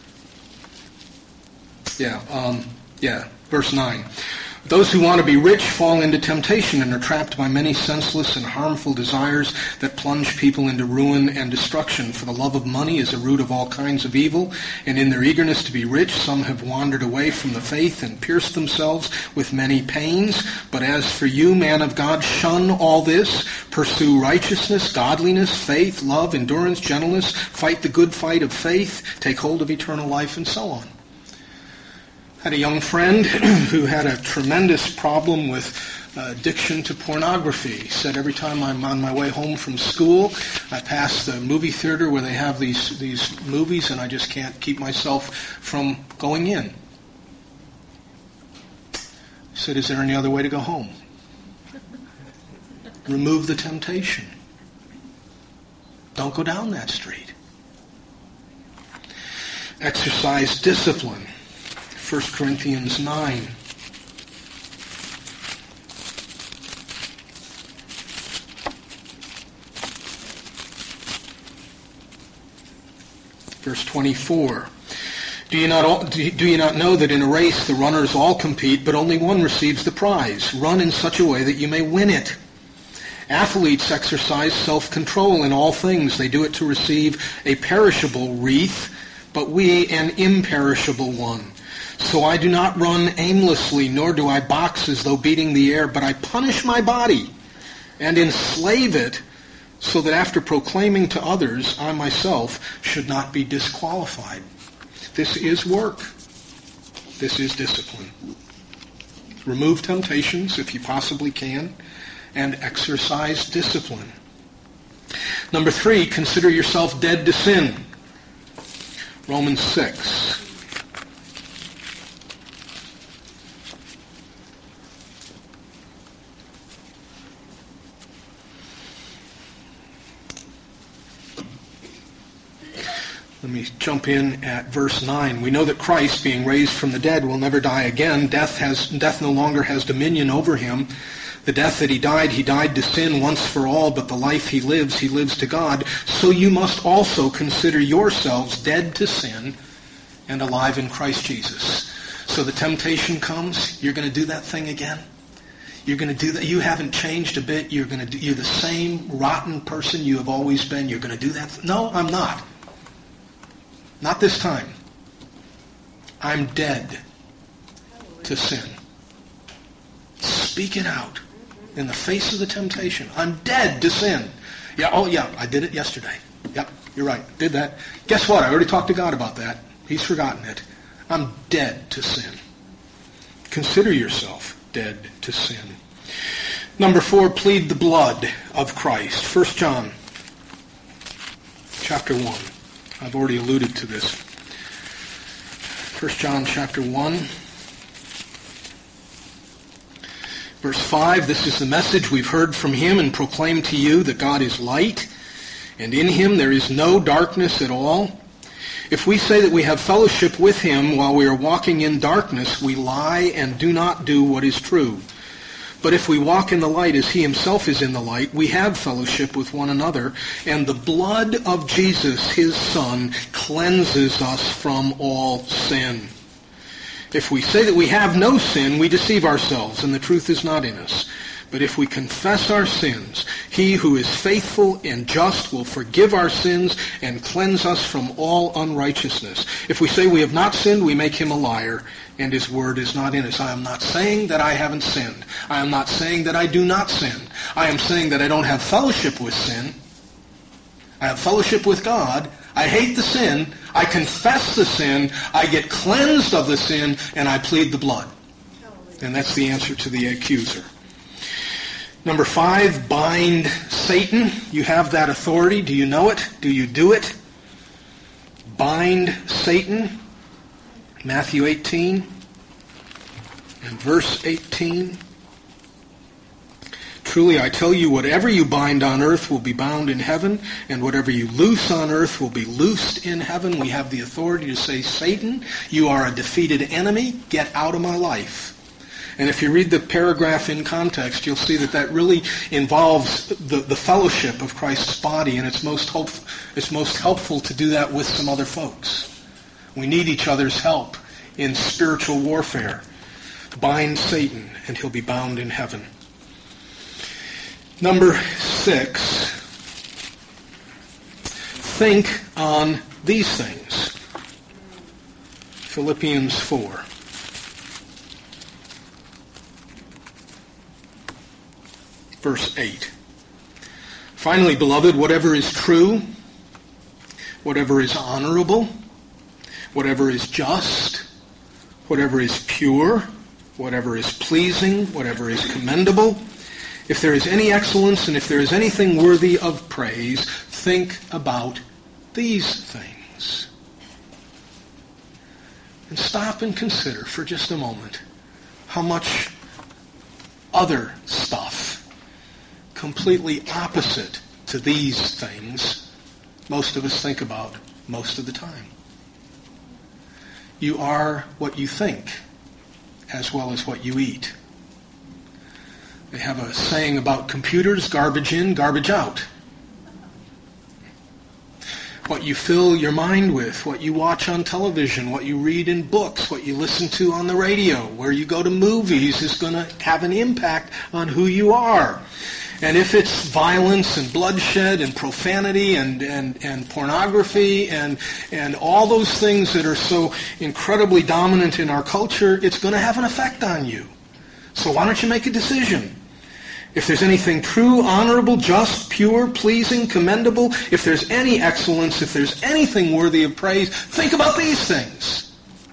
Yeah, um, yeah, verse nine. Those who want to be rich fall into temptation and are trapped by many senseless and harmful desires that plunge people into ruin and destruction. For the love of money is a root of all kinds of evil, and in their eagerness to be rich, some have wandered away from the faith and pierced themselves with many pains. But as for you, man of God, shun all this. Pursue righteousness, godliness, faith, love, endurance, gentleness. Fight the good fight of faith. Take hold of eternal life, and so on. I had a young friend who had a tremendous problem with uh, addiction to pornography. He said every time I'm on my way home from school, I pass the movie theater where they have these, these movies, and I just can't keep myself from going in. I said, is there any other way to go home? Remove the temptation. Don't go down that street. Exercise discipline. First Corinthians nine. Verse twenty-four. Do you not all, do you not know that in a race the runners all compete, but only one receives the prize? Run in such a way that you may win it. Athletes exercise self-control in all things. They do it to receive a perishable wreath, but we an imperishable one. So I do not run aimlessly, nor do I box as though beating the air, but I punish my body and enslave it, so that after proclaiming to others, I myself should not be disqualified. This is work. This is discipline. Remove temptations if you possibly can, and exercise discipline. Number three, consider yourself dead to sin. Romans six. Let me jump in at verse nine. We know that Christ, being raised from the dead, will never die again. Death has death no longer has dominion over him. The death that he died, he died to sin once for all, but the life he lives, he lives to God. So you must also consider yourselves dead to sin and alive in Christ Jesus. So the temptation comes, you're going to do that thing again. You're going to do that. You haven't changed a bit. You're going to do, you're the same rotten person you have always been. You're going to do that. No, I'm not. Not this time. I'm dead to sin. Speak it out in the face of the temptation. I'm dead to sin. Yeah, oh yeah, I did it yesterday. Yep, you're right. Did that. Guess what? I already talked to God about that. He's forgotten it. I'm dead to sin. Consider yourself dead to sin. Number four, plead the blood of Christ. First John chapter one. I've already alluded to this. First John chapter one, verse five, this is the message we've heard from him and proclaimed to you, that God is light, and in him there is no darkness at all. If we say that we have fellowship with him while we are walking in darkness, we lie and do not do what is true. But if we walk in the light as he himself is in the light, we have fellowship with one another, and the blood of Jesus, his Son, cleanses us from all sin. If we say that we have no sin, we deceive ourselves, and the truth is not in us. But if we confess our sins, he who is faithful and just will forgive our sins and cleanse us from all unrighteousness. If we say we have not sinned, we make him a liar, and his word is not in us. I am not saying that I haven't sinned. I am not saying that I do not sin. I am saying that I don't have fellowship with sin. I have fellowship with God. I hate the sin. I confess the sin. I get cleansed of the sin, and I plead the blood. And that's the answer to the accuser. Number five, bind Satan. You have that authority. Do you know it? Do you do it? Bind Satan. Matthew eighteen and verse eighteen. Truly I tell you, whatever you bind on earth will be bound in heaven, and whatever you loose on earth will be loosed in heaven. We have the authority to say, Satan, you are a defeated enemy. Get out of my life. And if you read the paragraph in context, you'll see that that really involves the, the fellowship of Christ's body, and it's most hopeful, it's most helpful to do that with some other folks. We need each other's help in spiritual warfare. Bind Satan, and he'll be bound in heaven. Number six, think on these things. Philippians four. Verse eight. Finally, beloved, whatever is true, whatever is honorable, whatever is just, whatever is pure, whatever is pleasing, whatever is commendable, if there is any excellence and if there is anything worthy of praise, think about these things. And stop and consider for just a moment how much other stuff completely opposite to these things most of us think about most of the time. You are what you think as well as what you eat. They have a saying about computers, garbage in, garbage out. What you fill your mind with, what you watch on television, what you read in books, what you listen to on the radio, where you go to movies is going to have an impact on who you are. And if it's violence and bloodshed and profanity and, and, and pornography and, and all those things that are so incredibly dominant in our culture, it's going to have an effect on you. So why don't you make a decision? If there's anything true, honorable, just, pure, pleasing, commendable, if there's any excellence, if there's anything worthy of praise, think about these things.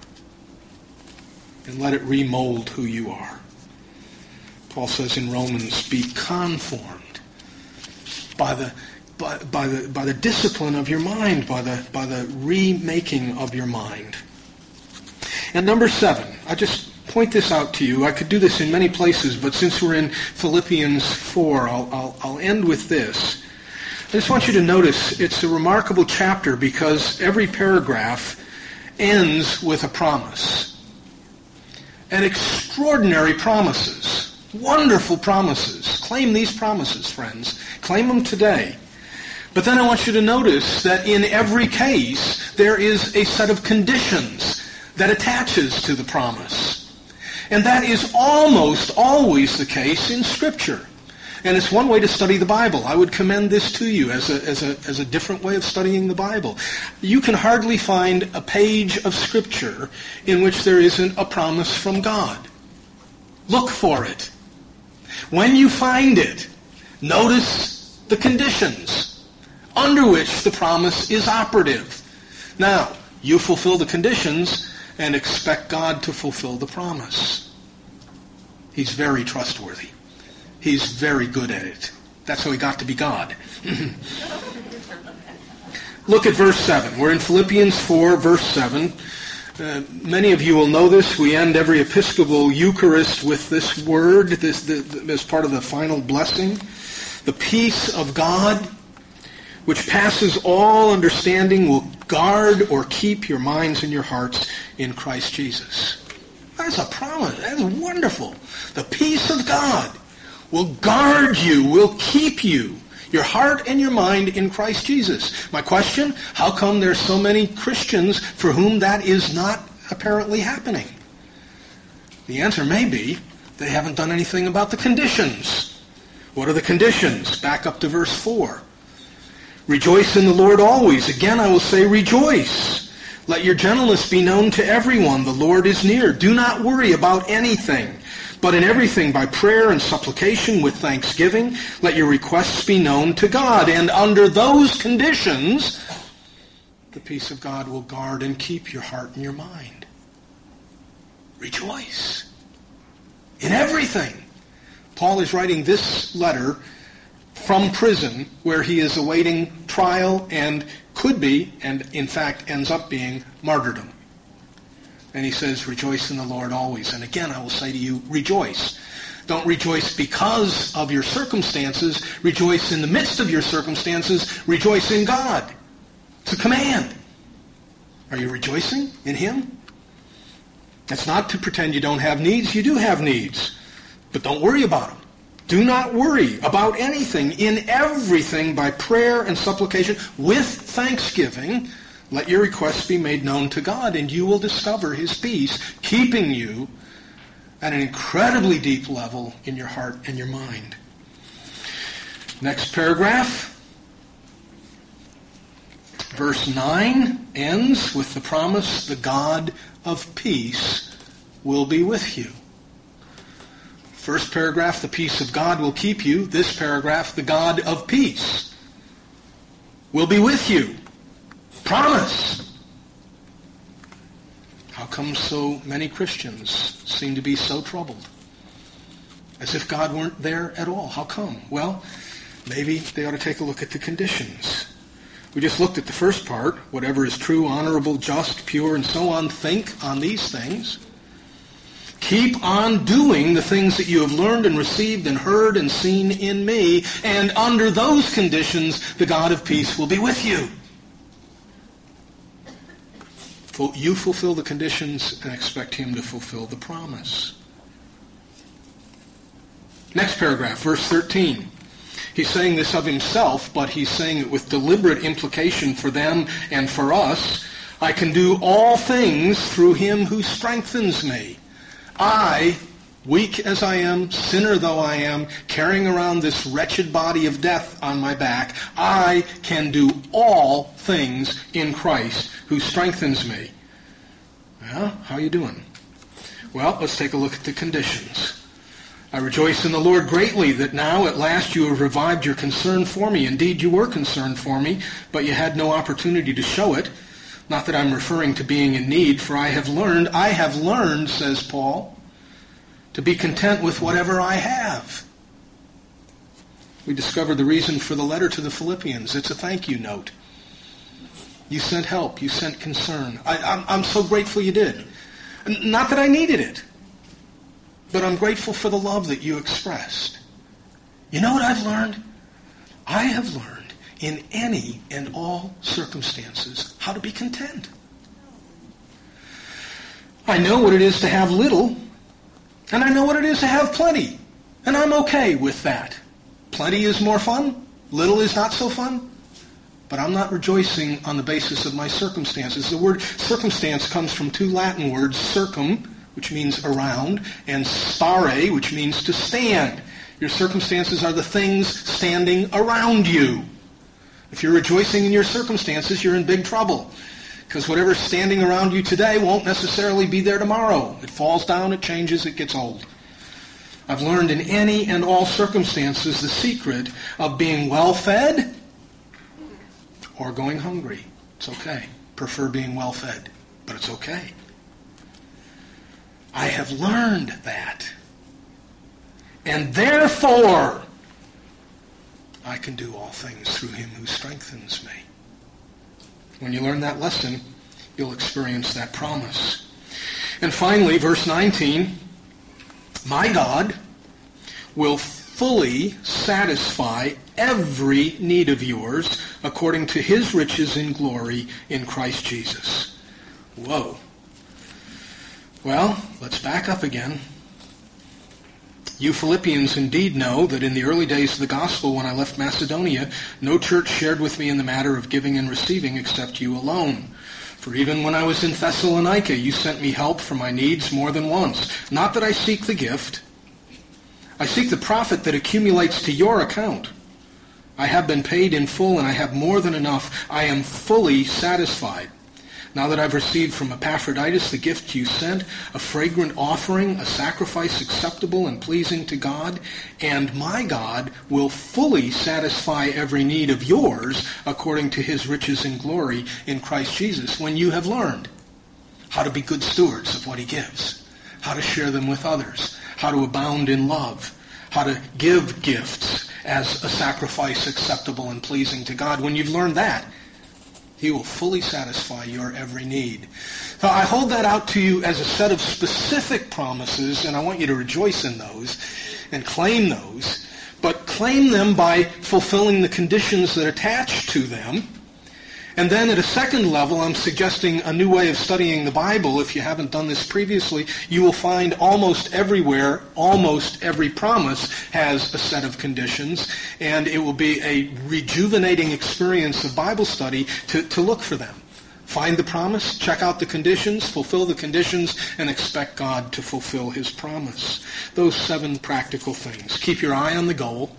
And let it remold who you are. Paul says in Romans, be conformed by the by, by the by the discipline of your mind, by the by the remaking of your mind. And number seven, I just point this out to you. I could do this in many places, but since we're in Philippians four, I'll I'll, I'll end with this. I just want you to notice it's a remarkable chapter because every paragraph ends with a promise. And extraordinary promises. Wonderful promises. Claim these promises, friends. Claim them today. But then I want you to notice that in every case, there is a set of conditions that attaches to the promise. And that is almost always the case in Scripture. And it's one way to study the Bible. I would commend this to you as a, as a, as a different way of studying the Bible. You can hardly find a page of Scripture in which there isn't a promise from God. Look for it. When you find it, notice the conditions under which the promise is operative. Now, you fulfill the conditions and expect God to fulfill the promise. He's very trustworthy. He's very good at it. That's how he got to be God. Look at verse seven. We're in Philippians four, verse seven. Uh, many of you will know this. We end every Episcopal Eucharist with this word, this, this, this as part of the final blessing. The peace of God, which passes all understanding, will guard or keep your minds and your hearts in Christ Jesus. that's a promise. That's wonderful. The peace of God will guard you, will keep you, your heart and your mind in Christ Jesus. My question, how come there's so many Christians for whom that is not apparently happening? The answer may be they haven't done anything about the conditions. What are the conditions? Back up to verse four. Rejoice in the Lord always. Again, I will say rejoice. Let your gentleness be known to everyone. The Lord is near. Do not worry about anything, but in everything by prayer and supplication with thanksgiving, let your requests be known to God. And under those conditions, the peace of God will guard and keep your heart and your mind. Rejoice in everything. Paul is writing this letter from prison where he is awaiting trial and could be, and in fact ends up being, martyrdom. And he says, rejoice in the Lord always. And again, I will say to you, rejoice. Don't rejoice because of your circumstances. Rejoice in the midst of your circumstances. Rejoice in God. It's a command. Are you rejoicing in Him? That's not to pretend you don't have needs. You do have needs. But don't worry about them. Do not worry about anything. In everything, by prayer and supplication, with thanksgiving, let your requests be made known to God, and you will discover His peace, keeping you at an incredibly deep level in your heart and your mind. Next paragraph. Verse nine ends with the promise, the God of peace will be with you. First paragraph, the peace of God will keep you. This paragraph, the God of peace will be with you. Promise. How come so many Christians seem to be so troubled? As if God weren't there at all. How come? Well, maybe they ought to take a look at the conditions. We just looked at the first part. Whatever is true, honorable, just, pure, and so on, think on these things. Keep on doing the things that you have learned and received and heard and seen in me, and under those conditions, the God of peace will be with you. You fulfill the conditions and expect Him to fulfill the promise. Next paragraph, verse thirteen. He's saying this of himself, but he's saying it with deliberate implication for them and for us. I can do all things through Him who strengthens me. I, weak as I am, sinner though I am, carrying around this wretched body of death on my back, I can do all things in Christ who strengthens me. Well, how are you doing? Well, let's take a look at the conditions. I rejoice in the Lord greatly that now at last you have revived your concern for me. Indeed, you were concerned for me, but you had no opportunity to show it. Not that I'm referring to being in need, for I have learned, I have learned, says Paul, to be content with whatever I have. We discovered the reason for the letter to the Philippians. It's a thank you note. You sent help. You sent concern. I, I'm, I'm so grateful you did. Not that I needed it, but I'm grateful for the love that you expressed. You know what I've learned? I have learned in any and all circumstances how to be content. I know what it is to have little, and I know what it is to have plenty, and I'm okay with that. Plenty is more fun, little is not so fun, but I'm not rejoicing on the basis of my circumstances. The word circumstance comes from two Latin words, circum, which means around, and stare, which means to stand. Your circumstances are the things standing around you. If you're rejoicing in your circumstances, you're in big trouble. Because whatever's standing around you today won't necessarily be there tomorrow. It falls down, it changes, it gets old. I've learned in any and all circumstances the secret of being well-fed or going hungry. It's okay. Prefer being well-fed, but it's okay. I have learned that. And therefore, I can do all things through Him who strengthens me. When you learn that lesson, you'll experience that promise. And finally, verse nineteen, my God will fully satisfy every need of yours according to His riches in glory in Christ Jesus. Whoa. Well, let's back up again. You Philippians indeed know that in the early days of the gospel, when I left Macedonia, no church shared with me in the matter of giving and receiving except you alone. For even when I was in Thessalonica, you sent me help for my needs more than once. Not that I seek the gift. I seek the profit that accumulates to your account. I have been paid in full, and I have more than enough. I am fully satisfied. Now that I've received from Epaphroditus the gift you sent, a fragrant offering, a sacrifice acceptable and pleasing to God, and my God will fully satisfy every need of yours according to his riches and glory in Christ Jesus, when you have learned how to be good stewards of what he gives, how to share them with others, how to abound in love, how to give gifts as a sacrifice acceptable and pleasing to God. When you've learned that, he will fully satisfy your every need. So I hold that out to you as a set of specific promises, and I want you to rejoice in those and claim those, but claim them by fulfilling the conditions that attach to them. And then at a second level, I'm suggesting a new way of studying the Bible. If you haven't done this previously, you will find almost everywhere, almost every promise has a set of conditions, and it will be a rejuvenating experience of Bible study to, to look for them. Find the promise, check out the conditions, fulfill the conditions, and expect God to fulfill his promise. Those seven practical things. Keep your eye on the goal.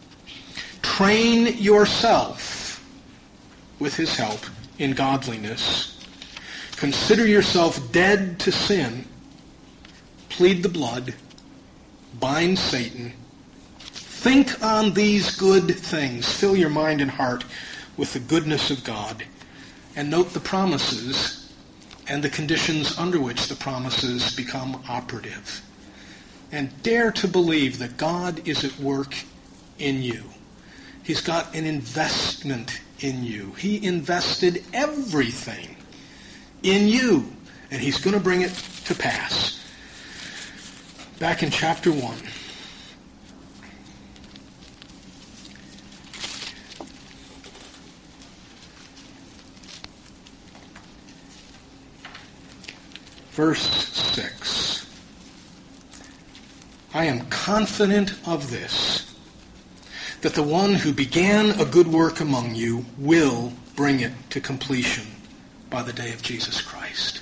Train yourself with his help in godliness. Consider yourself dead to sin. Plead the blood. Bind Satan. Think on these good things. Fill your mind and heart with the goodness of God. And note the promises and the conditions under which the promises become operative. And dare to believe that God is at work in you. He's got an investment in you. He invested everything in you, and he's going to bring it to pass. Back in chapter one. Verse six. I am confident of this, that the one who began a good work among you will bring it to completion by the day of Jesus Christ.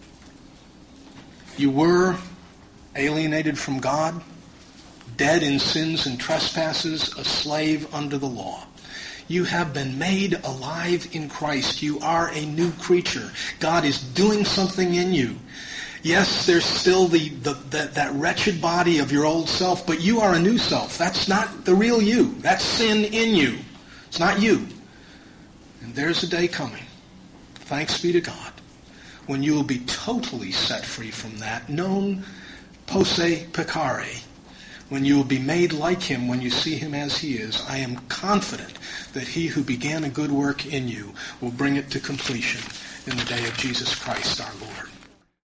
You were alienated from God, dead in sins and trespasses, a slave under the law. You have been made alive in Christ. You are a new creature. God is doing something in you. Yes, there's still the, the, the that wretched body of your old self, but you are a new self. That's not the real you. That's sin in you. It's not you. And there's a day coming, thanks be to God, when you will be totally set free from that, non posse peccare, when you will be made like him when you see him as he is. I am confident that he who began a good work in you will bring it to completion in the day of Jesus Christ our Lord.